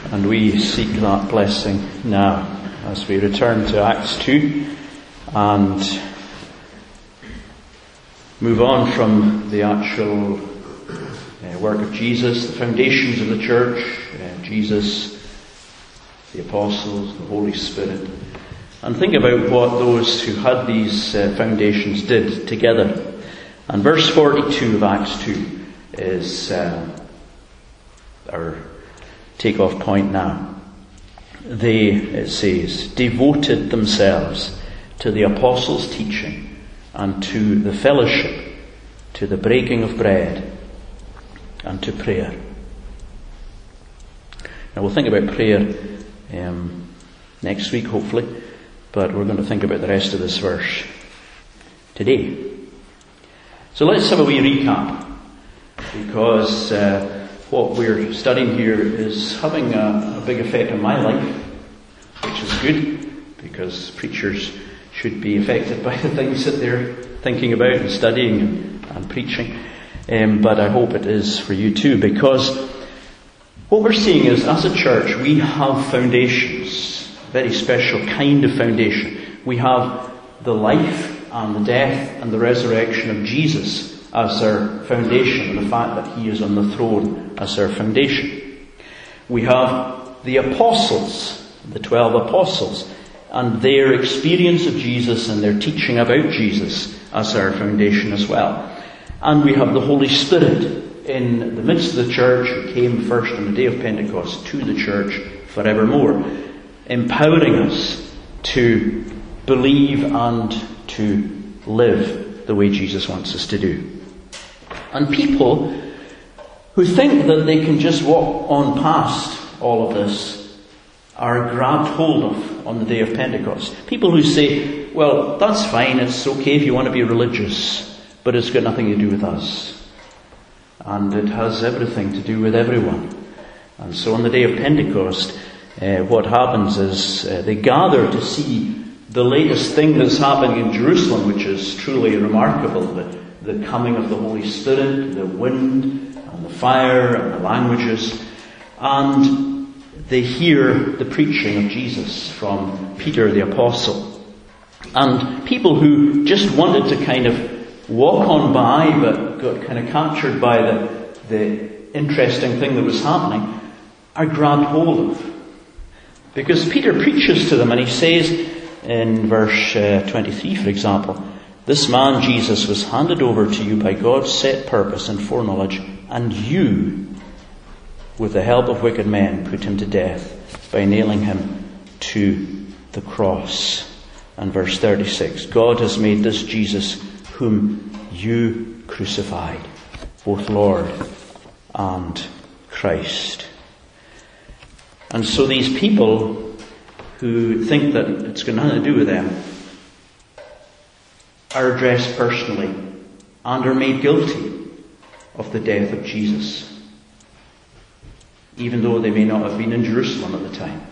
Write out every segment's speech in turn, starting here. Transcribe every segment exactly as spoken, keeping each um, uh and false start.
And we seek that blessing now as we return to Acts two and move on from the actual uh, work of Jesus, the foundations of the church, uh, Jesus, the apostles, the Holy Spirit, and think about what those who had these uh, foundations did together. And verse forty-two of Acts two is uh, our take-off point now. They, it says, devoted themselves to the apostles' teaching and to the fellowship, to the breaking of bread, and to prayer. Now we'll think about prayer um, next week, hopefully, but we're going to think about the rest of this verse today. So let's have a wee recap, because uh, what we're studying here is having a, a big effect on my life, which is good, because preachers should be affected by the things that they're thinking about and studying and, and preaching. Um, but I hope it is for you too, because what we're seeing is, as a church, we have foundations, a very special kind of foundation. We have the life and the death and the resurrection of Jesus as our foundation, and the fact that he is on the throne as our foundation. We have the apostles, the twelve apostles, and their experience of Jesus and their teaching about Jesus as our foundation as well. And we have the Holy Spirit in the midst of the church, who came first on the day of Pentecost to the church forevermore, empowering us to believe and to live the way Jesus wants us to do. And people who think that they can just walk on past all of this are grabbed hold of on the day of Pentecost. People who say, well, that's fine, it's okay if you want to be religious, but it's got nothing to do with us. And it has everything to do with everyone. And so on the day of Pentecost, uh, what happens is uh, they gather to see the latest thing that's happening in Jerusalem, which is truly remarkable. The, the coming of the Holy Spirit, the wind and the fire and the languages. And they hear the preaching of Jesus from Peter the Apostle. And people who just wanted to kind of walk on by, but got kind of captured by the, the interesting thing that was happening, are grabbed hold of. Because Peter preaches to them, and he says in verse uh, twenty-three, for example, this man Jesus was handed over to you by God's set purpose and foreknowledge, and you, with the help of wicked men, put him to death by nailing him to the cross. And verse thirty-six, God has made this Jesus whom you crucified, both Lord and Christ. And so these people who think that it's got nothing to do with them are addressed personally and are made guilty of the death of Jesus, even though they may not have been in Jerusalem at the time.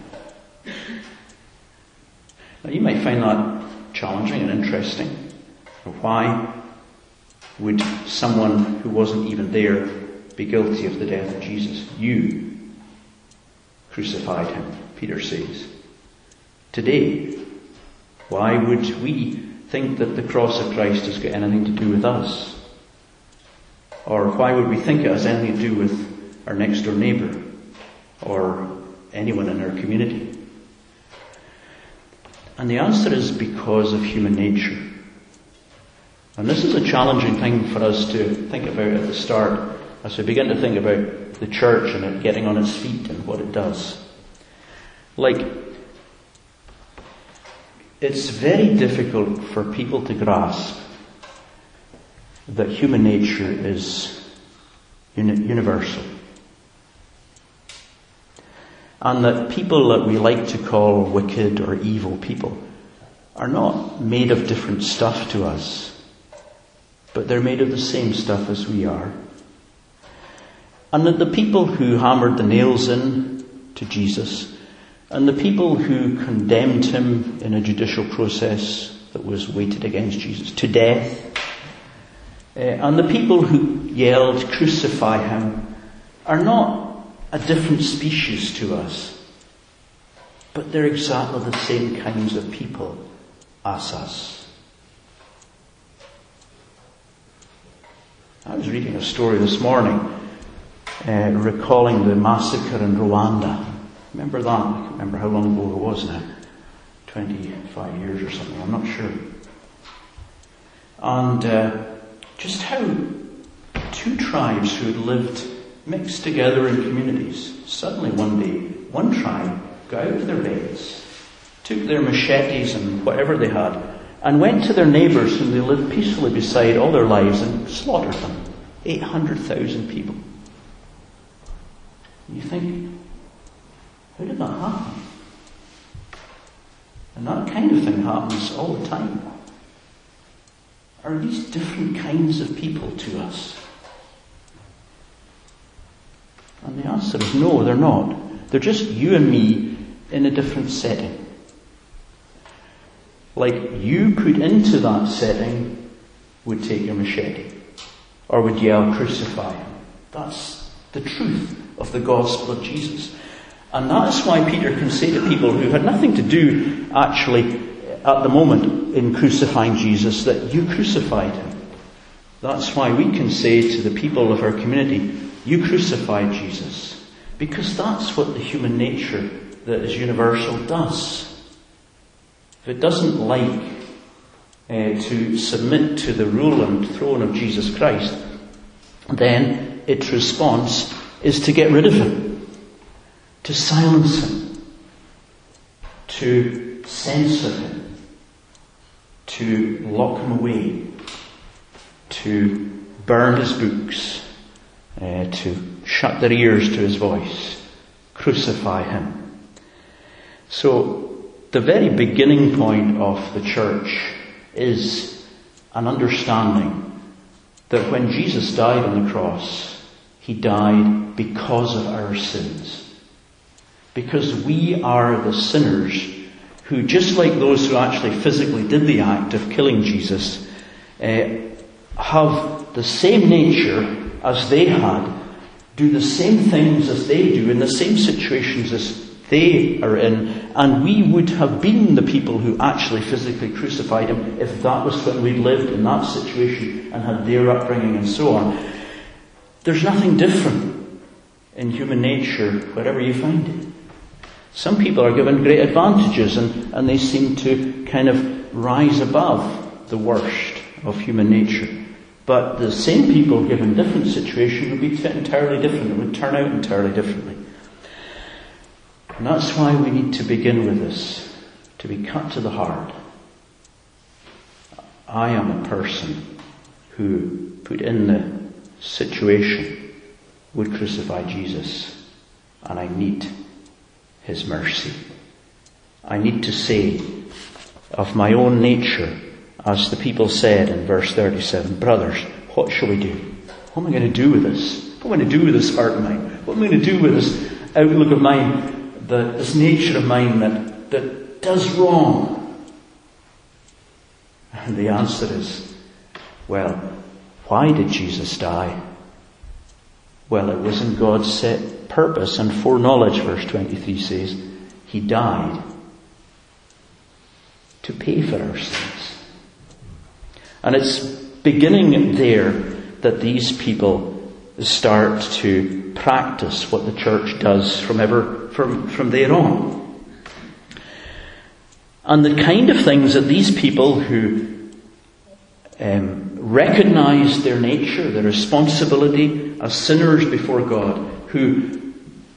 Now you might find that challenging and interesting. Why would someone who wasn't even there be guilty of the death of Jesus? You crucified him, Peter says. Today, why would we think that the cross of Christ has got anything to do with us? Or why would we think it has anything to do with our next door neighbour or anyone in our community? And the answer is because of human nature. And this is a challenging thing for us to think about at the start, as we begin to think about the church and it getting on its feet and what it does. Like, it's very difficult for people to grasp that human nature is uni- universal. And that people that we like to call wicked or evil people are not made of different stuff to us, but they're made of the same stuff as we are. And that the people who hammered the nails in to Jesus, and the people who condemned him in a judicial process that was weighted against Jesus to death, uh, and the people who yelled, "Crucify him," are not a different species to us. But they're exactly the same kinds of people as us. I was reading a story this morning, uh, recalling the massacre in Rwanda. Remember that? I can't remember how long ago it was now. twenty-five years or something, I'm not sure. And uh, just how two tribes who had lived mixed together in communities, suddenly one day, one tribe got out of their beds, took their machetes and whatever they had, and went to their neighbours whom they lived peacefully beside all their lives and slaughtered them. eight hundred thousand people. And you think, how did that happen? And that kind of thing happens all the time. Are these different kinds of people to us? And the answer is no, they're not. They're just you and me in a different setting. Like you put into that setting would take your machete or would yell, crucify him. That's the truth of the gospel of Jesus. And that is why Peter can say to people who had nothing to do actually at the moment in crucifying Jesus that you crucified him. That's why we can say to the people of our community, you crucified Jesus. Because that's what the human nature that is universal does. If it doesn't like uh, to submit to the rule and throne of Jesus Christ, then its response is to get rid of him, to silence him, to censor him, to lock him away, to burn his books, uh, to shut their ears to his voice, crucify him. So, the very beginning point of the church is an understanding that when Jesus died on the cross, he died because of our sins. Because we are the sinners who, just like those who actually physically did the act of killing Jesus, uh, have the same nature as they had, do the same things as they do, in the same situations as they are in, and we would have been the people who actually physically crucified him if that was when we lived in that situation and had their upbringing and so on. There's nothing different in human nature wherever you find it. Some people are given great advantages and, and they seem to kind of rise above the worst of human nature. But the same people given different situations would be entirely different. It would turn out entirely differently. And that's why we need to begin with this, to be cut to the heart. I am a person who, put in the situation, would crucify Jesus, and I need his mercy. I need to say of my own nature, as the people said in verse thirty-seven, brothers, what shall we do? What am I going to do with this? What am I going to do with this heart of mine? What am I going to do with this outlook of mine? The, this nature of mine that, that does wrong? And the answer is, well, why did Jesus die? Well, it was in God's set purpose and foreknowledge, verse twenty-three says, he died to pay for our sins. And it's beginning there that these people start to practice what the church does from ever From, from there on. And the kind of things that these people who um, recognized their nature, their responsibility as sinners before God, who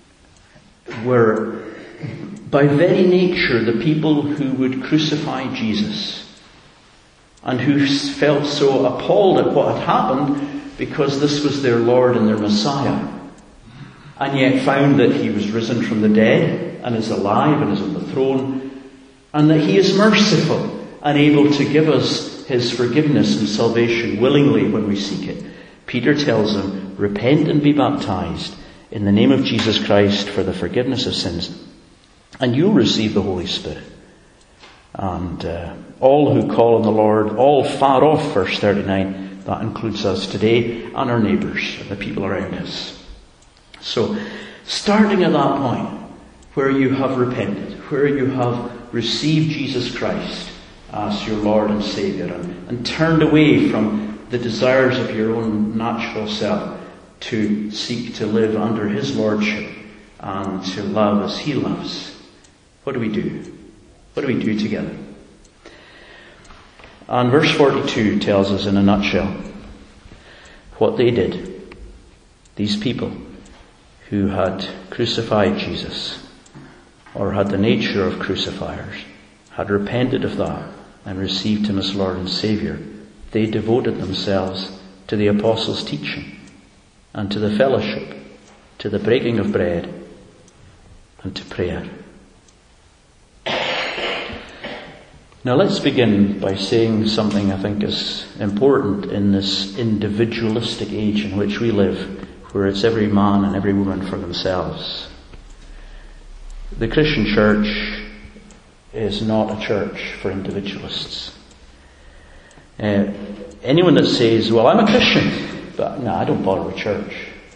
were by very nature the people who would crucify Jesus, and who felt so appalled at what had happened because this was their Lord and their Messiah, and yet found that he was risen from the dead and is alive and is on the throne, and that he is merciful and able to give us his forgiveness and salvation willingly when we seek it. Peter tells them, repent and be baptized in the name of Jesus Christ for the forgiveness of sins, and you'll receive the Holy Spirit. And uh, all who call on the Lord, all far off, verse thirty-nine, that includes us today and our neighbours and the people around us. So, Starting at that point where you have repented, where you have received Jesus Christ as your Lord and Saviour, and, and turned away from the desires of your own natural self to seek to live under His Lordship and to love as He loves. What do we do? What do we do together? And verse forty-two tells us in a nutshell what they did. These people who had crucified Jesus, or had the nature of crucifiers, had repented of that and received Him as Lord and Saviour, they devoted themselves to the apostles' teaching and to the fellowship, to the breaking of bread and to prayer. Now let's begin by saying something I think is important in this individualistic age in which we live, where it's every man and every woman for themselves. The Christian church is not a church for individualists. Uh, anyone that says, well, I'm a Christian, but no, I don't bother with church,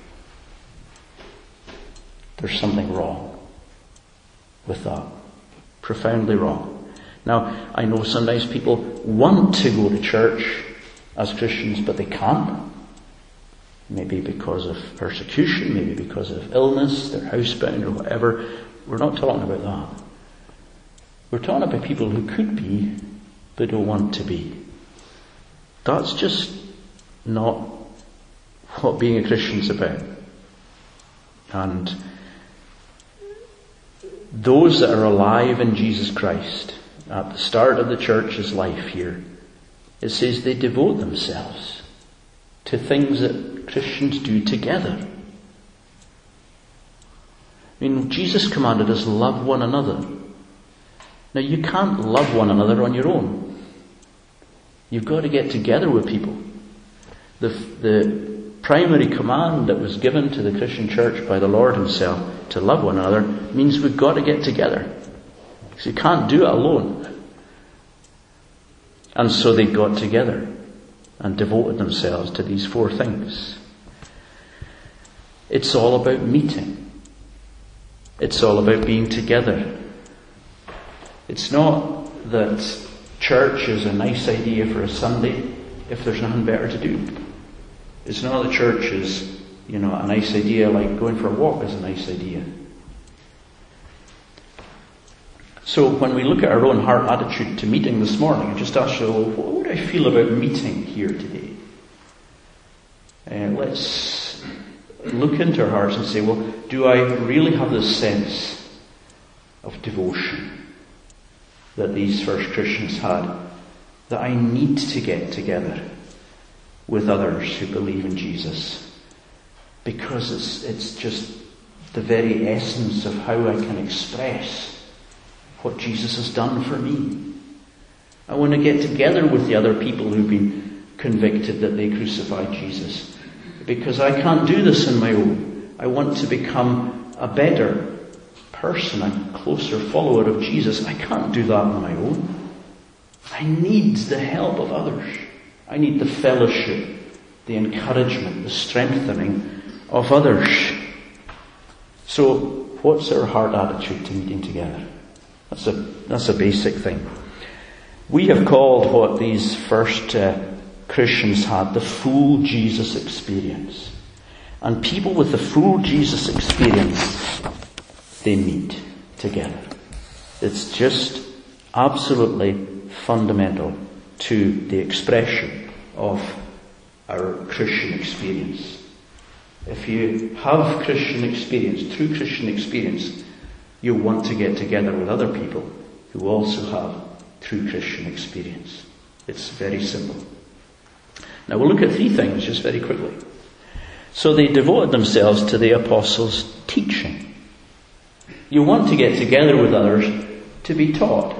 there's something wrong with that. Profoundly wrong. Now, I know sometimes people want to go to church as Christians, but they can't. Maybe because of persecution, maybe because of illness, they're housebound or whatever. We're not talking about that. We're talking about people who could be, but don't want to be. That's just not what being a Christian's about. And those that are alive in Jesus Christ, at the start of the church's life here, it says they devote themselves to things that Christians do together. I mean, Jesus commanded us love one another. Now, you can't love one another on your own. You've got to get together with people. The, the primary command that was given to the Christian church by the Lord Himself to love one another means we've got to get together. Because you can't do it alone. And so they got together and devoted themselves to these four things. It's all about meeting. It's all about being together. It's not that church is a nice idea for a Sunday if there's nothing better to do. It's not that church is, you know, a nice idea like going for a walk is a nice idea. So when we look at our own heart attitude to meeting this morning, I just ask you, well, what would I feel about meeting here today? And uh, let's look into our hearts and say, well, do I really have this sense of devotion that these first Christians had, that I need to get together with others who believe in Jesus? Because it's, it's just the very essence of how I can express what Jesus has done for me. I want to get together with the other people who've been convicted that they crucified Jesus. Because I can't do this on my own. I want to become a better person, a closer follower of Jesus. I can't do that on my own. I need the help of others. I need the fellowship, the encouragement, the strengthening of others. So, what's our heart attitude to meeting together? That's a, that's a basic thing. We have called what these first uh, Christians had the full Jesus experience. And people with the full Jesus experience, they meet together. It's just absolutely fundamental to the expression of our Christian experience. If you have Christian experience, true Christian experience, you want to get together with other people who also have true Christian experience. It's very simple. Now we'll look at three things just very quickly. So they devoted themselves to the apostles' teaching. You want to get together with others to be taught.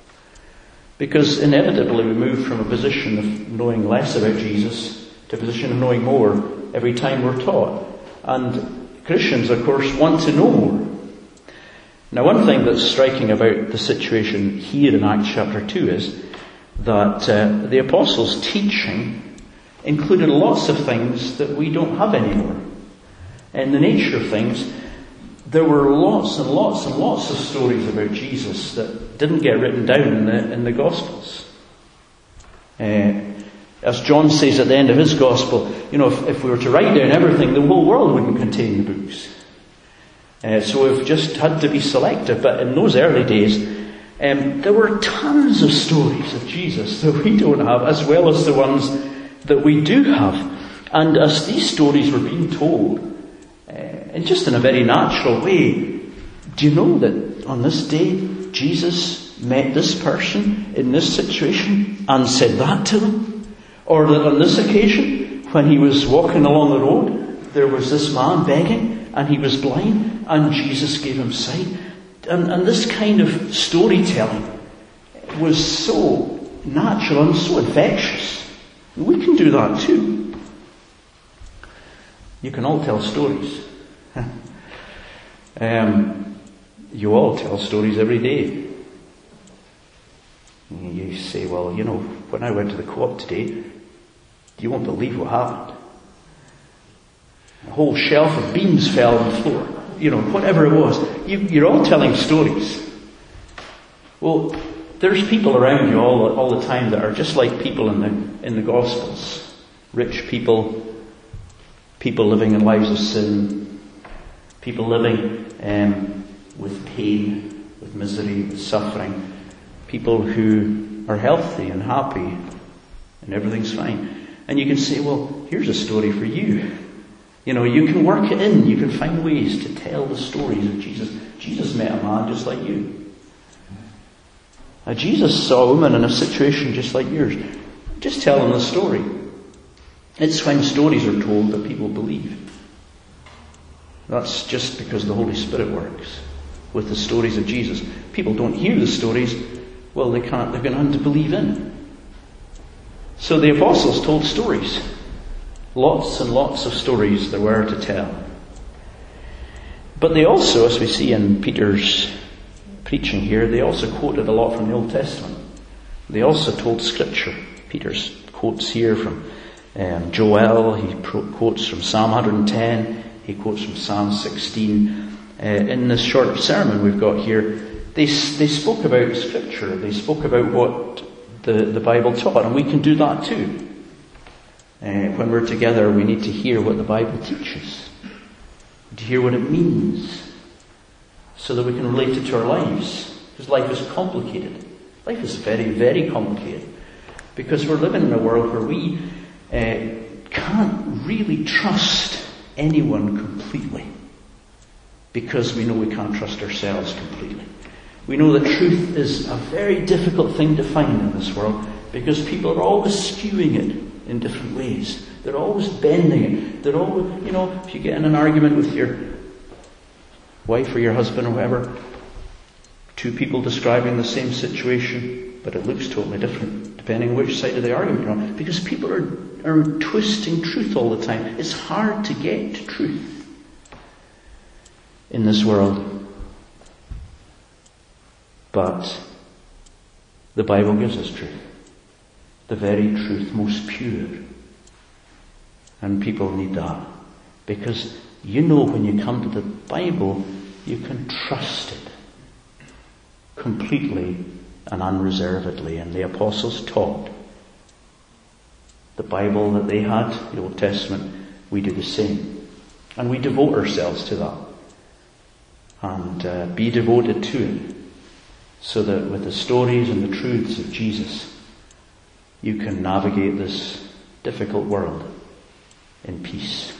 Because inevitably we move from a position of knowing less about Jesus to a position of knowing more every time we're taught. And Christians, of course, want to know more. Now, one thing that's striking about the situation here in Acts chapter two is that uh, the apostles' teaching included lots of things that we don't have anymore. In the nature of things, there were lots and lots and lots of stories about Jesus that didn't get written down in the, in the Gospels. Uh, as John says at the end of his Gospel, you know, if, if we were to write down everything, the whole world wouldn't contain the books. Uh, so we've just had to be selective. But in those early days, um, there were tons of stories of Jesus that we don't have, as well as the ones that we do have. And as these stories were being told, uh, and just in a very natural way, do you know that on this day, Jesus met this person in this situation and said that to them? Or that on this occasion, when he was walking along the road, there was this man begging, and he was blind, and Jesus gave him sight. And, and this kind of storytelling was so natural and so infectious. We can do that too. You can all tell stories. um, you all tell stories every day. You say, well, you know, when I went to the co-op today, you won't believe what happened. A whole shelf of beans fell on the floor. You know, whatever it was. You, you're all telling stories. Well, there's people around you all, all the time that are just like people in the, in the Gospels. Rich people, people living in lives of sin, people living um, with pain, with misery, with suffering, people who are healthy and happy and everything's fine. And you can say, well, here's a story for you. You know, you can work it in. You can find ways to tell the stories of Jesus. Jesus met a man just like you. Now, Jesus saw a woman in a situation just like yours. Just tell them the story. It's when stories are told that people believe. That's just because the Holy Spirit works with the stories of Jesus. People don't hear the stories. Well, they can't. They're going to have to believe in. So the apostles told stories. Lots and lots of stories there were to tell. But they also, as we see in Peter's preaching here, they also quoted a lot from the Old Testament. They also told Scripture. Peter's quotes here from um, Joel, he pro- quotes from Psalm one hundred ten, he quotes from Psalm sixteen. Uh, in this short sermon we've got here, they they spoke about Scripture, they spoke about what the, the Bible taught, and we can do that too. Uh, when we're together, we need to hear what the Bible teaches, to hear what it means, so that we can relate it to our lives. Because life is complicated. Life is very, very complicated. Because we're living in a world where we uh, can't really trust anyone completely. Because we know we can't trust ourselves completely. We know that truth is a very difficult thing to find in this world, because people are always skewing it in different ways. They're always bending it. They're always, you know, if you get in an argument with your wife or your husband or whoever, two people describing the same situation, but it looks totally different depending on which side of the argument you're on. Because people are, are twisting truth all the time. It's hard to get to truth in this world. But the Bible gives us truth. The very truth, most pure. And people need that. Because you know when you come to the Bible, you can trust it completely and unreservedly. And the apostles taught the Bible that they had, the Old Testament, we do the same. And we devote ourselves to that. And uh, be devoted to it. So that with the stories and the truths of Jesus, you can navigate this difficult world in peace.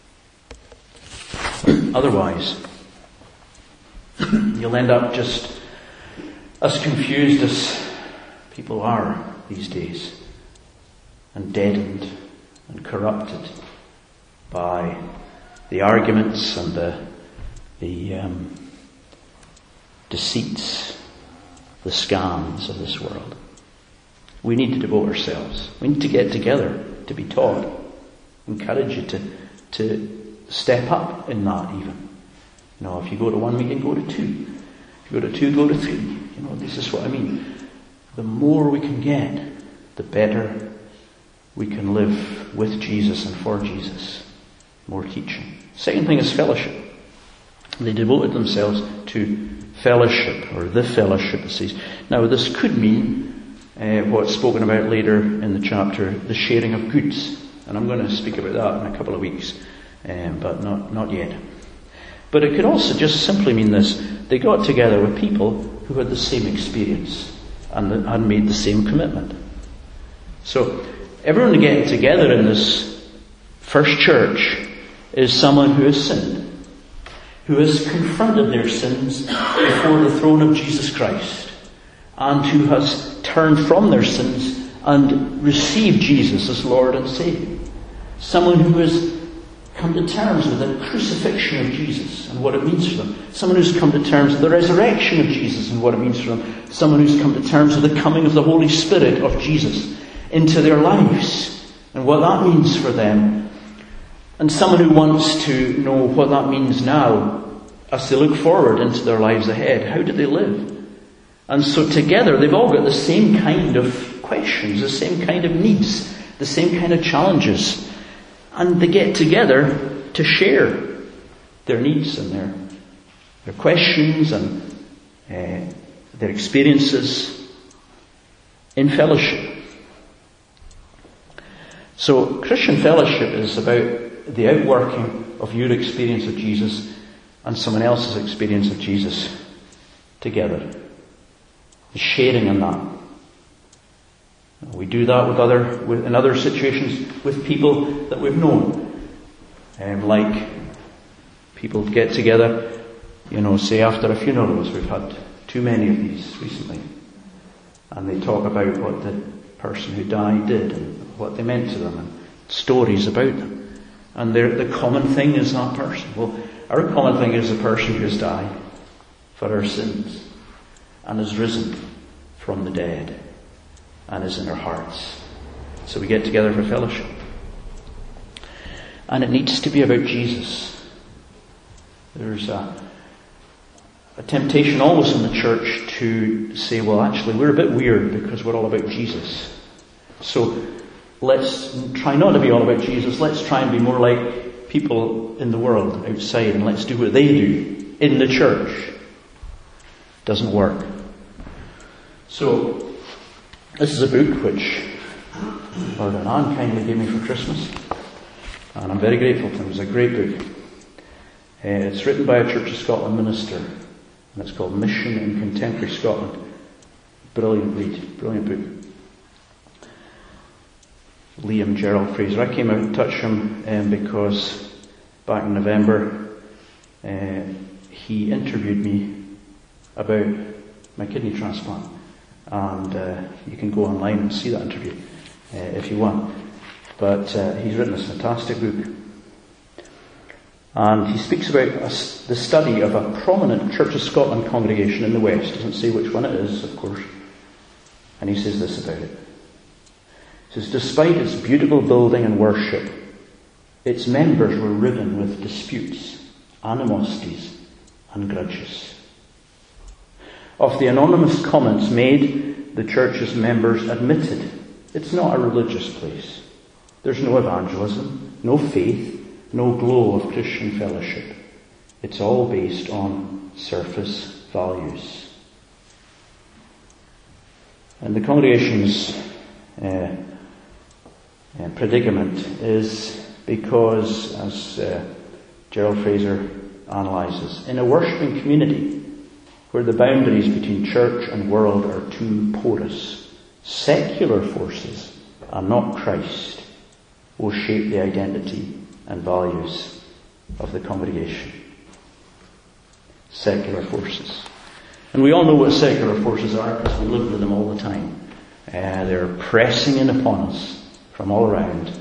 Otherwise, you'll end up just as confused as people are these days, and deadened and corrupted by the arguments and the, the um, deceits, the scams of this world. We need to devote ourselves. We need to get together to be taught. Encourage you to, to step up in that even. You know, if you go to one meeting, go to two. If you go to two, go to three. You know, this is what I mean. The more we can get, the better we can live with Jesus and for Jesus. More teaching. Second thing is fellowship. They devoted themselves to fellowship, or the fellowship, it says. Now, this could mean uh, what's spoken about later in the chapter, the sharing of goods. And I'm going to speak about that in a couple of weeks, um, but not, not yet. But it could also just simply mean this. They got together with people who had the same experience and had made the same commitment. So, everyone getting together in this first church is someone who has sinned, who has confronted their sins before the throne of Jesus Christ, and who has turned from their sins and received Jesus as Lord and Saviour. Someone who has come to terms with the crucifixion of Jesus and what it means for them. Someone who's come to terms with the resurrection of Jesus and what it means for them. Someone who's come to terms with the coming of the Holy Spirit of Jesus into their lives and what that means for them. And someone who wants to know what that means now as they look forward into their lives ahead. How do they live? And so together they've all got the same kind of questions, the same kind of needs, the same kind of challenges. And they get together to share their needs and their, their questions and uh, their experiences in fellowship. So Christian fellowship is about the outworking of your experience of Jesus and someone else's experience of Jesus together. The sharing in that. We do that with other, with, in other situations with people that we've known. Um, like people get together, you know, say after a funeral, as we've had too many of these recently. And they talk about what the person who died did and what they meant to them and stories about them. And the common thing is that person. Well, our common thing is the person who has died for our sins and has risen from the dead and is in our hearts. So we get together for fellowship. And it needs to be about Jesus. There's a, a temptation always in the church to say, well, actually, we're a bit weird because we're all about Jesus. So let's try not to be all about Jesus. Let's try and be more like people in the world outside, and let's do what they do in the church. Doesn't work. So, this is a book which Lord and Anne kindly gave me for Christmas, and I'm very grateful to them. It's a great book. Uh, it's written by a Church of Scotland minister, and it's called Mission in Contemporary Scotland. Brilliant read, brilliant book. Liam Gerald Fraser. I came out and touched him um, because back in November uh, he interviewed me about my kidney transplant, and uh, you can go online and see that interview uh, if you want. But uh, he's written this fantastic book, and he speaks about a, the study of a prominent Church of Scotland congregation in the West. Doesn't say which one it is, of course, and he says this about it. It says, despite its beautiful building and worship, its members were ridden with disputes, animosities, and grudges. Of the anonymous comments made, the church's members admitted it's not a religious place. There's no evangelism, no faith, no glow of Christian fellowship. It's all based on surface values. And the congregation's uh, uh, predicament is because, as uh, Gerald Fraser analyses, in a worshipping community where the boundaries between church and world are too porous, secular forces, and not Christ, will shape the identity and values of the congregation. Secular forces. And we all know what secular forces are because we live with them all the time. Uh, they're pressing in upon us from all around.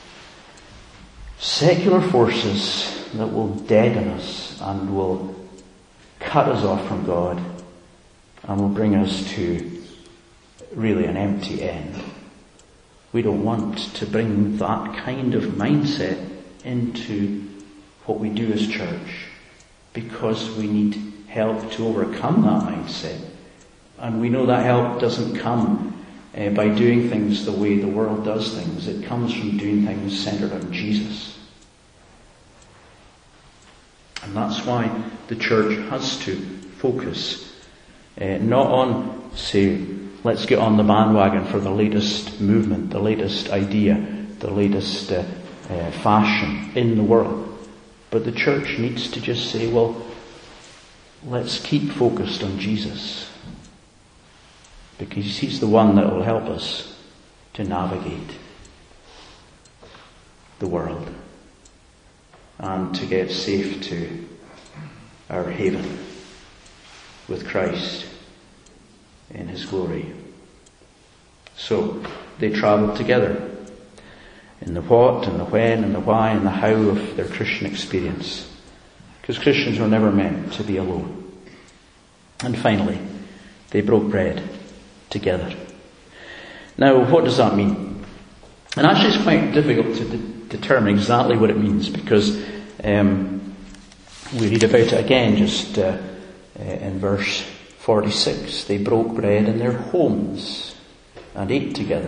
Secular forces that will deaden us and will cut us off from God and will bring us to really an empty end. We don't want to bring that kind of mindset into what we do as church, because we need help to overcome that mindset. And we know that help doesn't come uh, by doing things the way the world does things. It comes from doing things centered on Jesus. And that's why the church has to focus uh, not on, say, let's get on the bandwagon for the latest movement, the latest idea, the latest uh, uh, fashion in the world. But the church needs to just say, well, let's keep focused on Jesus. Because he's the one that will help us to navigate the world and to get safe to our haven with Christ in his glory. So they travelled together in the what and the when and the why and the how of their Christian experience. Because Christians were never meant to be alone. And finally, they broke bread together. Now, what does that mean? And actually it's quite difficult to de- determine exactly what it means, because um, we read about it again just uh, uh, in verse forty-six. They broke bread in their homes and ate together.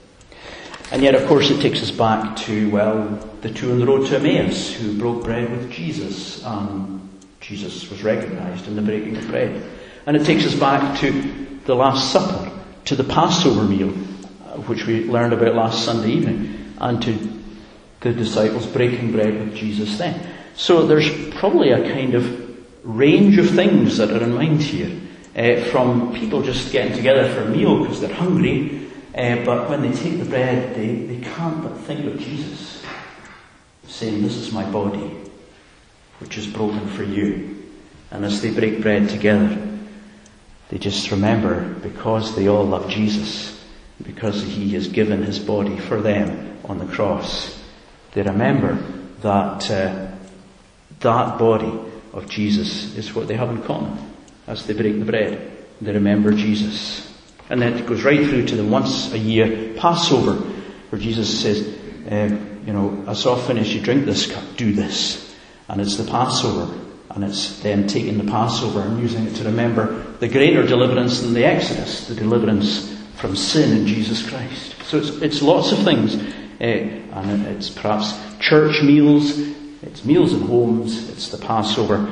And yet, of course, it takes us back to, well, the two on the road to Emmaus who broke bread with Jesus. Um, Jesus was recognised in the breaking of bread. And it takes us back to the Last Supper, to the Passover meal, which we learned about last Sunday evening, and to the disciples breaking bread with Jesus then. So there's probably a kind of range of things that are in mind here, uh, from people just getting together for a meal because they're hungry, uh, but when they take the bread, they, they can't but think of Jesus, saying, this is my body, which is broken for you. And as they break bread together, they just remember, because they all love Jesus, because he has given his body for them on the cross, they remember that uh, that body of Jesus is what they have in common. As they break the bread, they remember Jesus. And then it goes right through to the once a year Passover, where Jesus says, um, you know, as often as you drink this cup, do this. And it's the Passover. And it's them taking the Passover and using it to remember the greater deliverance than the Exodus, the deliverance from sin in Jesus Christ. So it's, it's lots of things. Uh, and it's perhaps church meals, it's meals in homes, it's the Passover.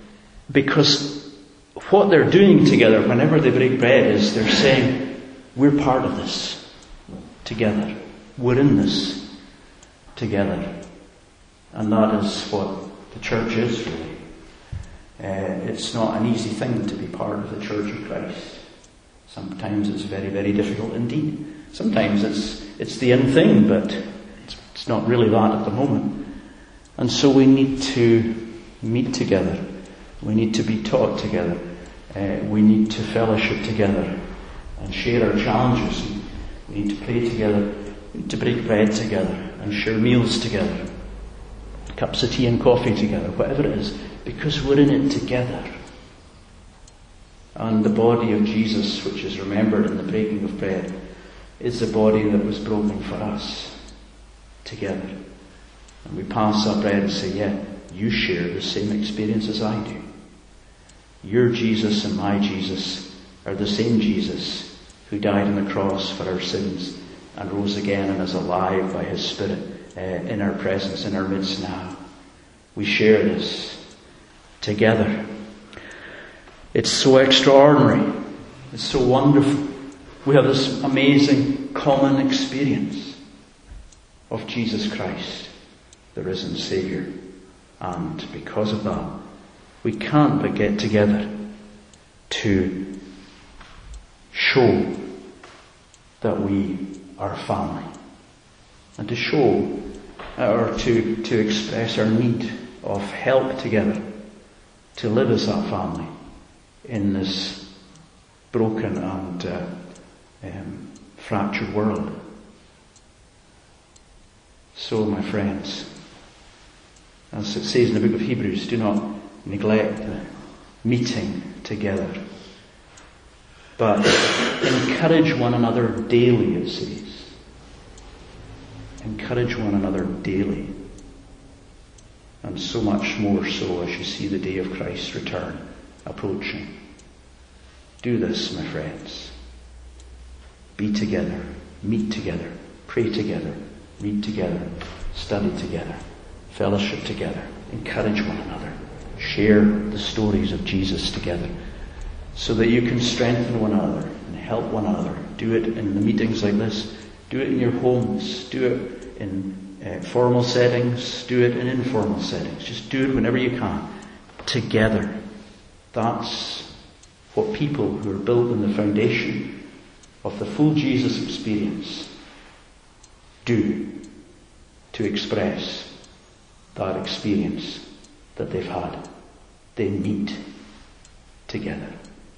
Because what they're doing together whenever they break bread is they're saying, we're part of this together. We're in this together. And that is what the church is really. Uh, it's not an easy thing to be part of the Church of Christ. Sometimes it's very, very difficult indeed. Sometimes it's it's the in thing, but it's, it's not really that at the moment. And so we need to meet together. We need to be taught together. Uh, we need to fellowship together and share our challenges. We need to pray together. We need to break bread together and share meals together. Cups of tea and coffee together, whatever it is, because we're in it together. And the body of Jesus, which is remembered in the breaking of bread, is the body that was broken for us together. And we pass that bread and say, yeah, you share the same experience as I do. Your Jesus and my Jesus are the same Jesus who died on the cross for our sins and rose again and is alive by his Spirit uh, in our presence, in our midst now. We share this together. It's so extraordinary. It's so wonderful. We have this amazing common experience of Jesus Christ, the risen Saviour. And because of that, we can't but get together to show that we are a family. And to show, or to, to express our need of help together to live as that family in this broken and uh, um, fractured world. So, my friends, as it says in the book of Hebrews, do not neglect the meeting together, but encourage one another daily, it says. Encourage one another daily. And so much more so as you see the day of Christ's return approaching. Do this, my friends. Be together, meet together, pray together, read together, study together, fellowship together, encourage one another, share the stories of Jesus together so that you can strengthen one another and help one another. Do it in the meetings like this. Do it in your homes. Do it in uh, formal settings. Do it in informal settings. Just do it whenever you can. Together. That's what people who are built on the foundation of the full Jesus experience do to express that experience that they've had. They meet together.